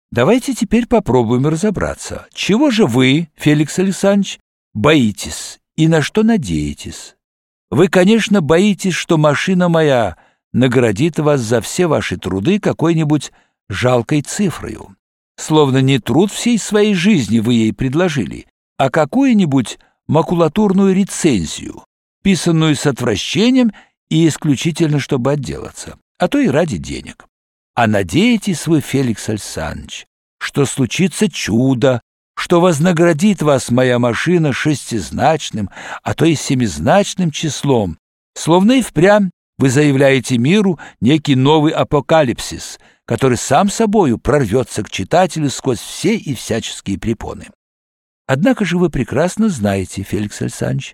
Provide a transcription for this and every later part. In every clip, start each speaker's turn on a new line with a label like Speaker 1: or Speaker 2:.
Speaker 1: Давайте теперь попробуем разобраться, чего же вы, Феликс Александрович, боитесь и на что надеетесь. Вы, конечно, боитесь, что машина моя наградит вас за все ваши труды какой-нибудь жалкой цифрою, словно не труд всей своей жизни вы ей предложили, а какую-нибудь макулатурную рецензию, писанную с отвращением и исключительно чтобы отделаться, а то и ради денег. А надеетесь вы, Феликс Александрович, что случится чудо, что вознаградит вас моя машина шестизначным, а то и семизначным числом, словно и впрямь вы заявляете миру некий новый апокалипсис, который сам собою прорвется к читателю сквозь все и всяческие препоны. Однако же вы прекрасно знаете, Феликс Александрович,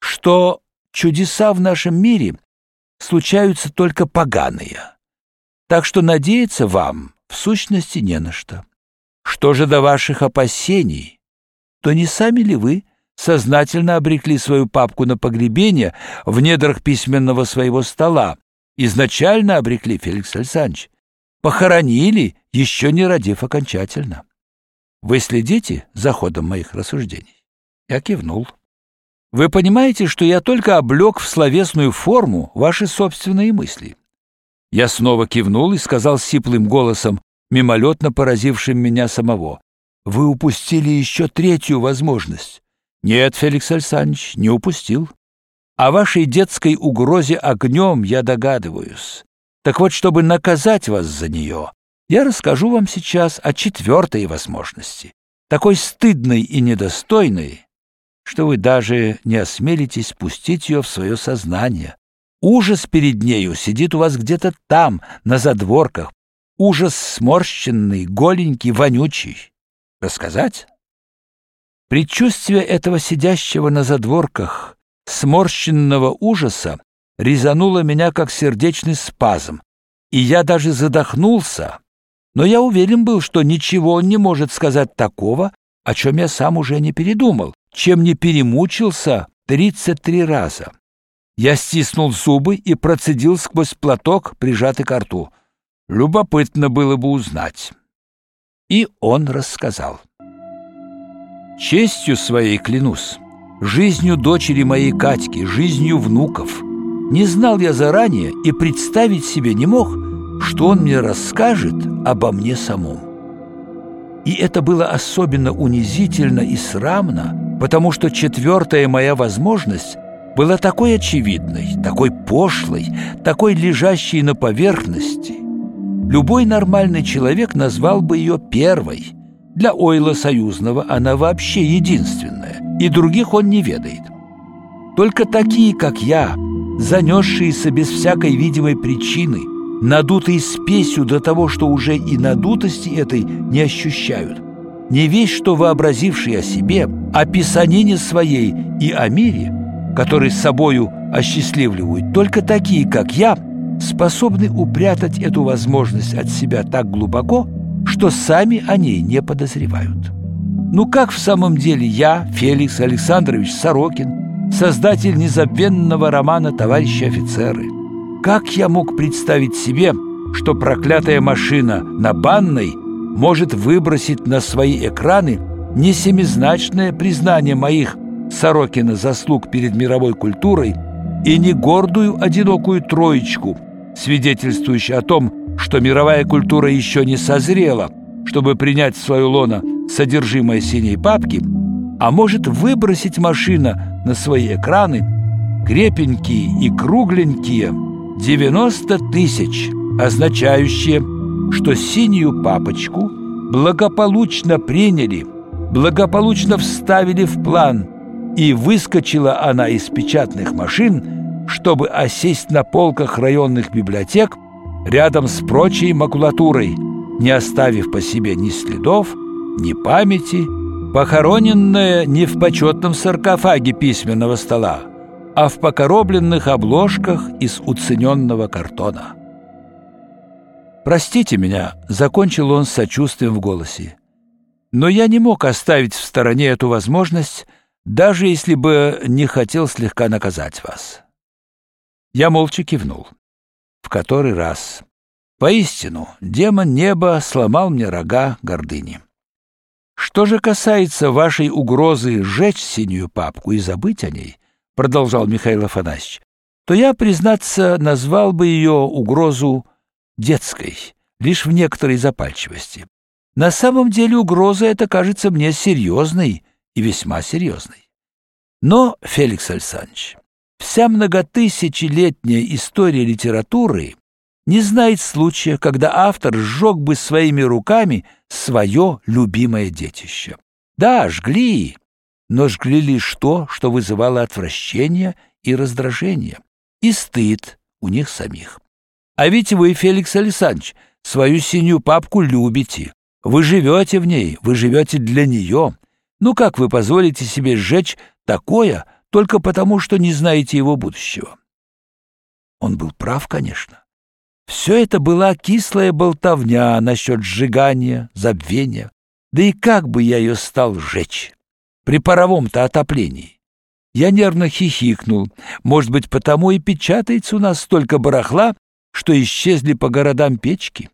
Speaker 1: что чудеса в нашем мире случаются только поганые, так что надеяться вам в сущности не на что. Что же до ваших опасений, то не сами ли вы сознательно обрекли свою папку на погребение в недрах письменного своего стола, изначально обрекли, Феликс Александрович, похоронили, еще не родив окончательно? Вы следите за ходом моих рассуждений? Я кивнул. Вы понимаете, что я только облег в словесную форму ваши собственные мысли? Я снова кивнул и сказал сиплым голосом, мимолетно поразившим меня самого: вы упустили еще третью возможность. Нет, Феликс Александрович, не упустил. О вашей детской угрозе огнем я догадываюсь. Так вот, чтобы наказать вас за нее, я расскажу вам сейчас о четвертой возможности, такой стыдной и недостойной, что вы даже не осмелитесь пустить ее в свое сознание. Ужас перед нею сидит у вас где-то там, на задворках. Ужас сморщенный, голенький, вонючий. Рассказать? Предчувствие этого сидящего на задворках сморщенного ужаса резануло меня как сердечный спазм, и я даже задохнулся, но я уверен был, что ничего он не может сказать такого, о чем я сам уже не передумал, чем не перемучился 33 раза. Я стиснул зубы и процедил сквозь платок, прижатый ко рту. Любопытно было бы узнать. И он рассказал. Честью своей клянусь, жизнью дочери моей Катьки, жизнью внуков. Не знал я заранее и представить себе не мог, что он мне расскажет обо мне самом. И это было особенно унизительно и срамно, потому что четвертая моя возможность была такой очевидной, такой пошлой, такой лежащей на поверхности. Любой нормальный человек назвал бы ее первой. Для Ойла Союзного она вообще единственная, и других он не ведает. Только такие, как я, занесшиеся без всякой видимой причины, надутые спесью до того, что уже и надутости этой не ощущают, не весь что вообразившие о себе, о писанине своей и о мире, который собою осчастливливают, только такие, как я, способны упрятать эту возможность от себя так глубоко, что сами о ней не подозревают. Ну как в самом деле я, Феликс Александрович Сорокин, создатель незабвенного романа «Товарищи офицеры», как я мог представить себе, что проклятая машина на Банной может выбросить на свои экраны не семизначное признание моих Сорокина заслуг перед мировой культурой и не гордую одинокую троечку, свидетельствующую о том, что мировая культура еще не созрела, чтобы принять в свое лоно содержимое синей папки, а может выбросить машина на свои экраны крепенькие и кругленькие 90 тысяч, означающие, что синюю папочку благополучно приняли, благополучно вставили в план, и выскочила она из печатных машин, чтобы осесть на полках районных библиотек рядом с прочей макулатурой, не оставив по себе ни следов, ни памяти, похороненная не в почетном саркофаге письменного стола, а в покоробленных обложках из уцененного картона. «Простите меня», — закончил он с сочувствием в голосе, «но я не мог оставить в стороне эту возможность, даже если бы не хотел слегка наказать вас». Я молча кивнул. В который раз. Поистину, демон неба сломал мне рога гордыни. Что же касается вашей угрозы сжечь синюю папку и забыть о ней, продолжал Михаил Афанасьевич, то я, признаться, назвал бы ее угрозу детской, лишь в некоторой запальчивости. На самом деле угроза эта кажется мне серьезной и весьма серьезной. Но, Феликс Александрович, вся многотысячелетняя история литературы не знает случая, когда автор сжег бы своими руками свое любимое детище. Да, жгли, но жгли лишь то, что вызывало отвращение и раздражение, и стыд у них самих. А ведь вы, Феликс Александрович, свою синюю папку любите. Вы живете в ней, вы живете для нее. Ну как вы позволите себе сжечь такое только потому, что не знаете его будущего? Он был прав, конечно. Все это была кислая болтовня насчет сжигания, забвения. Да и как бы я ее стал сжечь? При паровом-то отоплении. Я нервно хихикнул. Может быть, потому и печатается у нас столько барахла, что исчезли по городам печки?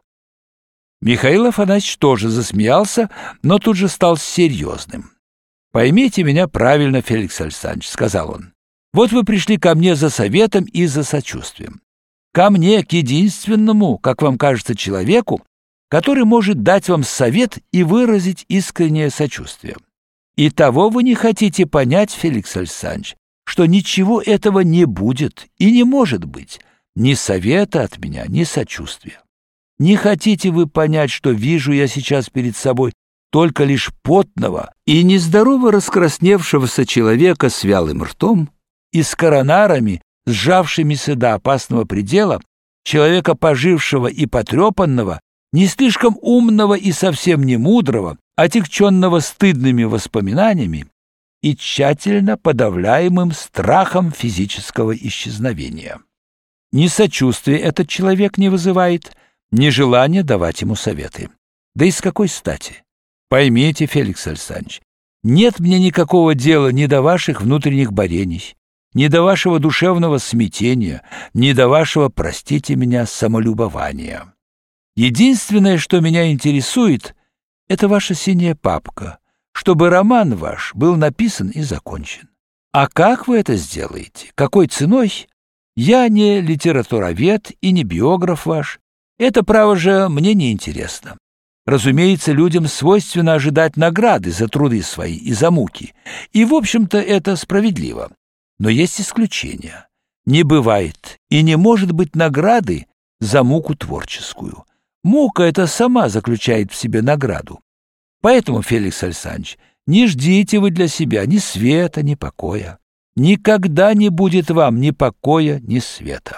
Speaker 1: Михаил Афанасьевич тоже засмеялся, но тут же стал серьезным. «Поймите меня правильно, Феликс Александрович», — сказал он. «Вот вы пришли ко мне за советом и за сочувствием. Ко мне, к единственному, как вам кажется, человеку, который может дать вам совет и выразить искреннее сочувствие. И того вы не хотите понять, Феликс Александрович, что ничего этого не будет и не может быть, ни совета от меня, ни сочувствия. Не хотите вы понять, что вижу я сейчас перед собой только лишь потного и нездорово раскрасневшегося человека с вялым ртом и с коронарами, сжавшимися до опасного предела, человека пожившего и потрепанного, не слишком умного и совсем не мудрого, отягченного стыдными воспоминаниями и тщательно подавляемым страхом физического исчезновения. Ни сочувствия этот человек не вызывает, ни желания давать ему советы. Да и с какой стати? Поймите, Феликс Александрович, нет мне никакого дела ни до ваших внутренних борений, ни до вашего душевного смятения, ни до вашего, простите меня, самолюбования. Единственное, что меня интересует, это ваша синяя папка, чтобы роман ваш был написан и закончен. А как вы это сделаете? Какой ценой? Я не литературовед и не биограф ваш. Это, право же, мне не интересно. Разумеется, людям свойственно ожидать награды за труды свои и за муки, и, в общем-то, это справедливо. Но есть исключения. Не бывает и не может быть награды за муку творческую. Мука эта сама заключает в себе награду. Поэтому, Феликс Александрович, не ждите вы для себя ни света, ни покоя. Никогда не будет вам ни покоя, ни света.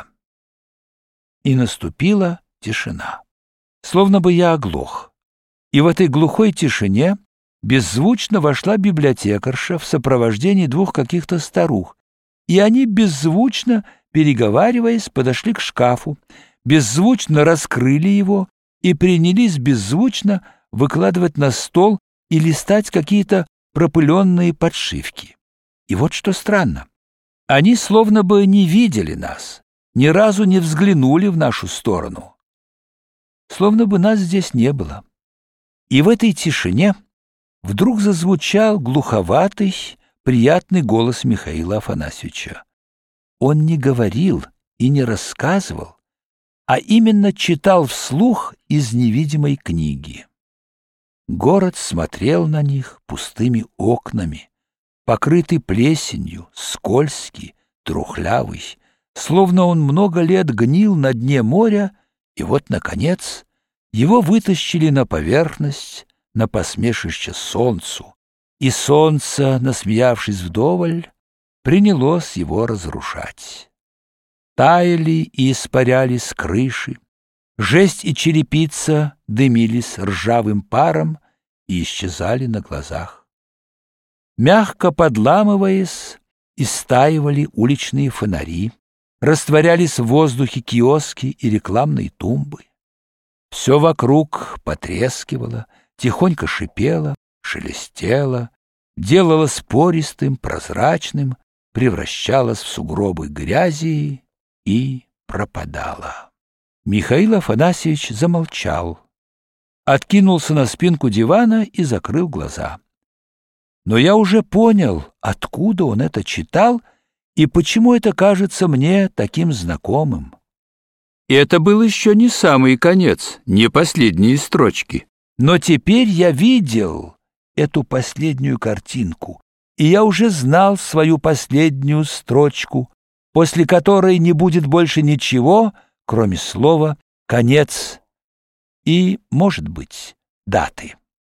Speaker 1: И наступила тишина. Словно бы я оглох. И в этой глухой тишине беззвучно вошла библиотекарша в сопровождении двух каких-то старух, и они, беззвучно переговариваясь, подошли к шкафу, беззвучно раскрыли его и принялись беззвучно выкладывать на стол и листать какие-то пропыленные подшивки. И вот что странно. Они словно бы не видели нас, ни разу не взглянули в нашу сторону. Словно бы нас здесь не было. И в этой тишине вдруг зазвучал глуховатый, приятный голос Михаила Афанасьевича. Он не говорил и не рассказывал, а именно читал вслух из невидимой книги. Город смотрел на них пустыми окнами, покрытый плесенью, скользкий, трухлявый, словно он много лет гнил на дне моря, и вот, наконец, его вытащили на поверхность, на посмешище солнцу, и солнце, насмеявшись вдоволь, принялось его разрушать. Таяли и испарялись крыши, жесть и черепица дымились ржавым паром и исчезали на глазах. Мягко подламываясь, истаивали уличные фонари, растворялись в воздухе киоски и рекламные тумбы. Все вокруг потрескивало, тихонько шипело, шелестело, делалось пористым, прозрачным, превращалось в сугробы грязи и пропадало. Михаил Афанасьевич замолчал, откинулся на спинку дивана и закрыл глаза. Но я уже понял, откуда он это читал и почему это кажется мне таким знакомым. И это был еще не самый конец, не последние строчки. Но теперь я видел эту последнюю картинку, и я уже знал свою последнюю строчку, после которой не будет больше ничего, кроме слова «конец» и, может быть, даты.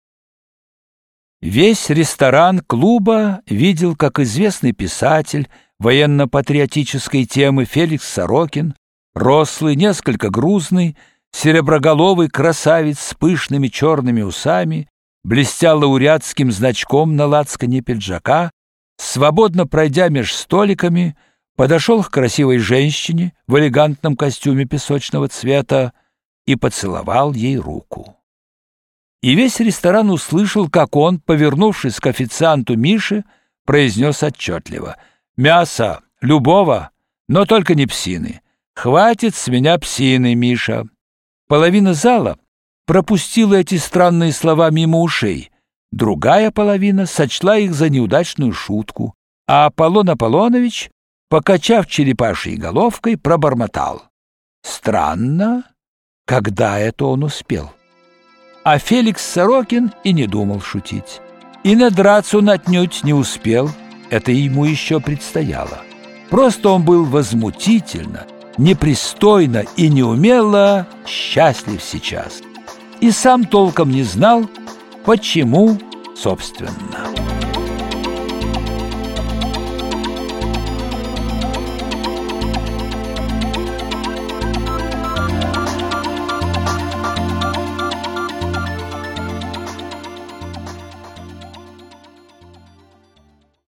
Speaker 1: Весь ресторан клуба видел, как известный писатель военно-патриотической темы Феликс Сорокин, рослый, несколько грузный, сереброголовый красавец с пышными черными усами, блестя лауреатским значком на лацкане пиджака, свободно пройдя меж столиками, подошел к красивой женщине в элегантном костюме песочного цвета и поцеловал ей руку. И весь ресторан услышал, как он, повернувшись к официанту Мише, произнес отчетливо: «Мясо, любого, но только не псины. Хватит с меня псины, Миша». Половина зала пропустила эти странные слова мимо ушей, другая половина сочла их за неудачную шутку, а Аполлон Аполлонович, покачав черепашьей головкой, пробормотал: «Странно, когда это он успел?» А Феликс Сорокин и не думал шутить. И надраться он отнюдь не успел, это ему еще предстояло. Просто он был возмутительно, непристойно и неумело счастлив сейчас. И сам толком не знал, почему, собственно.